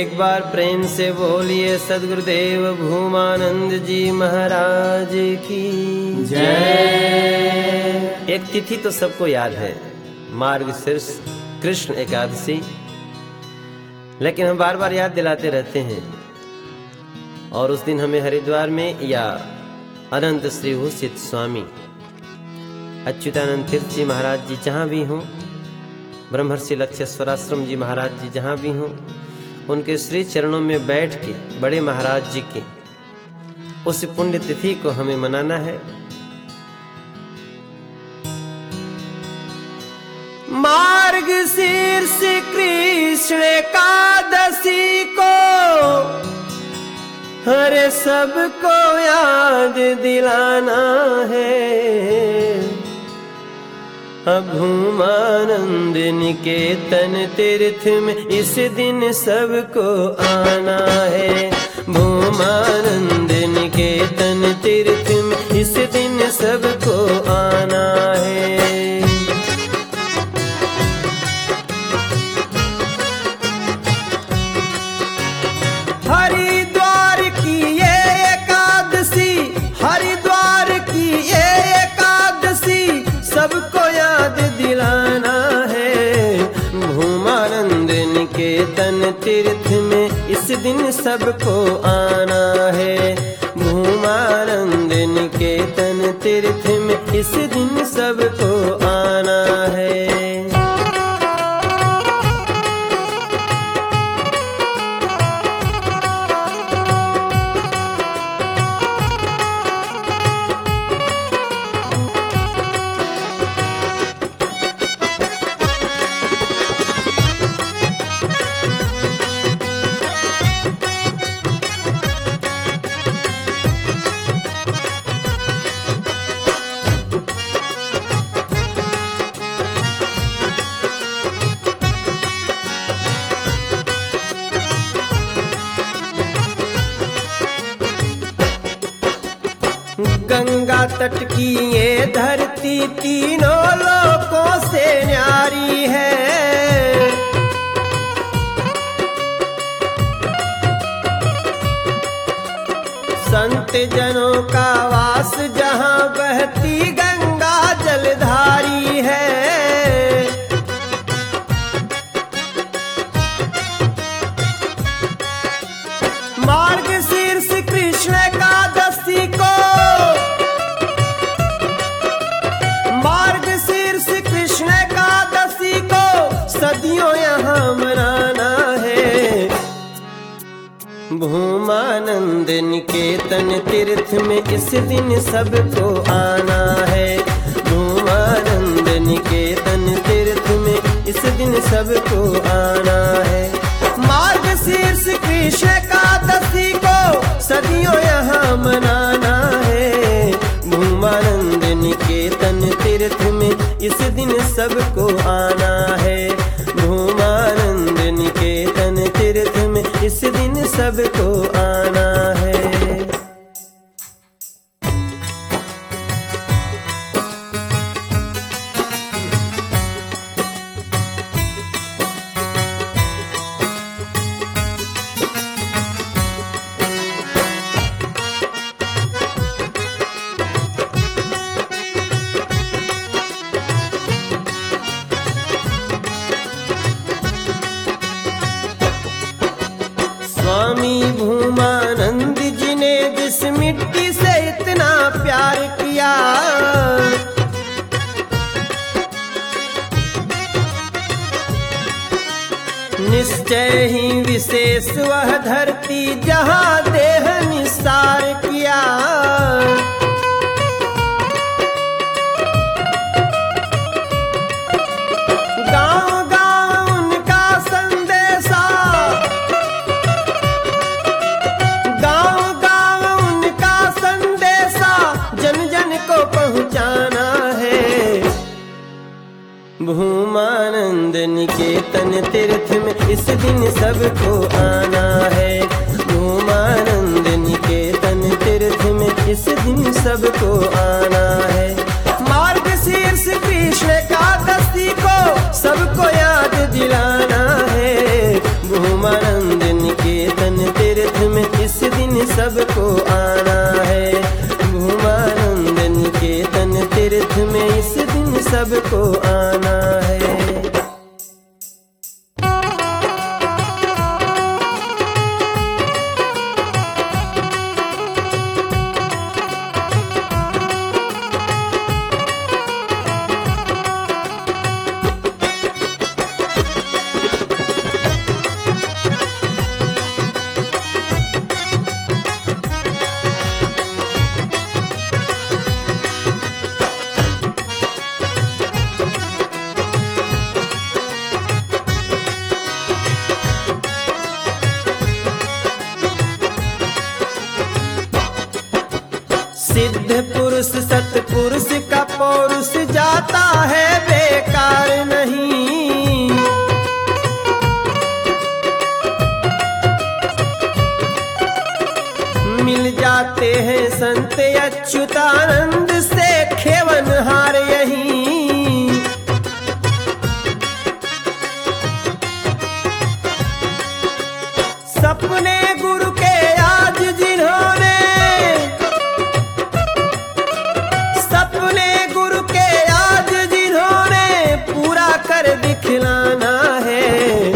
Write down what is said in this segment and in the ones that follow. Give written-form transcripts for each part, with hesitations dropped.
एक बार प्रेम से बोलिए सद्गुरुदेव भूमानंद जी महाराज की जय। एक तिथि तो सबको याद है, मार्गशीर्ष कृष्ण एकादशी, लेकिन हम बार बार याद दिलाते रहते हैं। और उस दिन हमें हरिद्वार में या अनंत श्री भूषित स्वामी अच्युतानंद तीर्थ जी महाराज जी जहाँ भी हों, ब्रह्मर्षि लक्ष्येश्वराश्रम जी महाराज जी जहाँ भी हों, उनके श्री चरणों में बैठ के बड़े महाराज जी के उस पुण्य तिथि को हमें मनाना है। मार्गशीर्ष कृष्ण एकादशी को हरे सबको याद दिलाना है। भूमानंद निकेतन तीर्थ में इस दिन सबको आना है। भूमानंद निकेतन तीर्थ में इस दिन सबको आना है। हरिद्वार की ये एकादशी, हरिद्वार की ये एकादशी सबको याद दिलाना है। भूमानंद निकेतन तीर्थ में इस दिन सबको आना है। भूमानंद निकेतन तीर्थ में इस दिन सबको आना है। गंगा तट की ये धरती तीनों लोकों से न्यारी है। संत जनों का वास जहाँ बहती गंगा जलधारी है। मार्गशीर्ष कृष्ण एकादशी को, मार्गशीर्ष कृष्ण एकादशी को सदियों यहाँ मनाना है। भूमानंद निकेतन तीर्थ में इस दिन सबको आना है। भूमानंद निकेतन तीर्थ में इस दिन सबको आना है। मार्गशीर्ष कृष्ण एकादशी को सदियों यहाँ मनाना है। भूमानंद निकेतन तीर्थ में इस दिन सबको आना है। भूमानंद निकेतन तीर्थ में इस दिन सबको आना है। स्वामी भूमानंद जी ने जिस मिट्टी से इतना प्यार किया, निश्चय ही विशेष वह धरती जहाँ देह निसार किया। भूमानंद निकेतन तीर्थ में इस दिन सबको आना है। भूमानंद निकेतन तीर्थ में इस दिन सबको आना है। मार्गशीर्ष कृष्ण सबको याद दिलाना है। भूमानंद सबको आना है। सिद्ध पुरुष सत्पुरुष का पौरुष जाता है बेकार नहीं। मिल जाते हैं संत अच्युतानंद से खेवनहार यहीं। सपने गुरु के आज जिन्होंने दिखलाना है।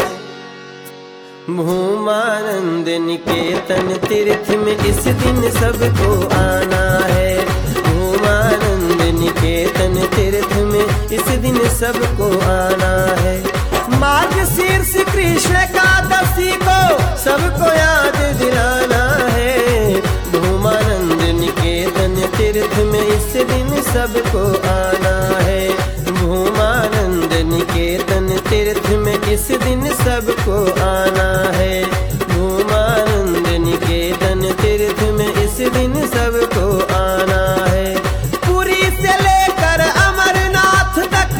भूमानंद निकेतन तीर्थ में इस दिन सबको आना है। भूमानंद निकेतन तीर्थ में इस दिन सबको आना है। मार्गशीर्ष कृष्ण एकादशी को सबको याद दिलाना है। भूमानंद निकेतन तीर्थ में इस दिन सबको आना है। भूमानंद निकेतन तीर्थ में इस दिन सबको आना है। भूमानंद निकेतन तीर्थ में इस दिन सबको आना है। पुरी से लेकर अमरनाथ तक,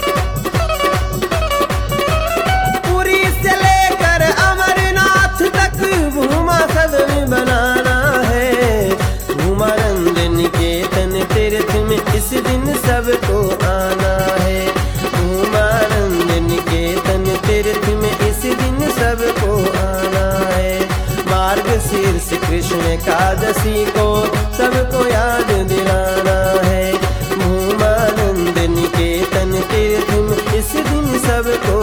पुरी से लेकर अमरनाथ तक भूमा सदन बनाना है। भूमानंद निकेतन तीर्थ में इस दिन सबको आना है। भूमानंद निकेतन तीर्थ में इस दिन सबको आना है। मार्गशीर्ष कृष्ण एकादशी को सबको याद दिलाना है। भूमानंद निकेतन तीर्थ में इस दिन सबको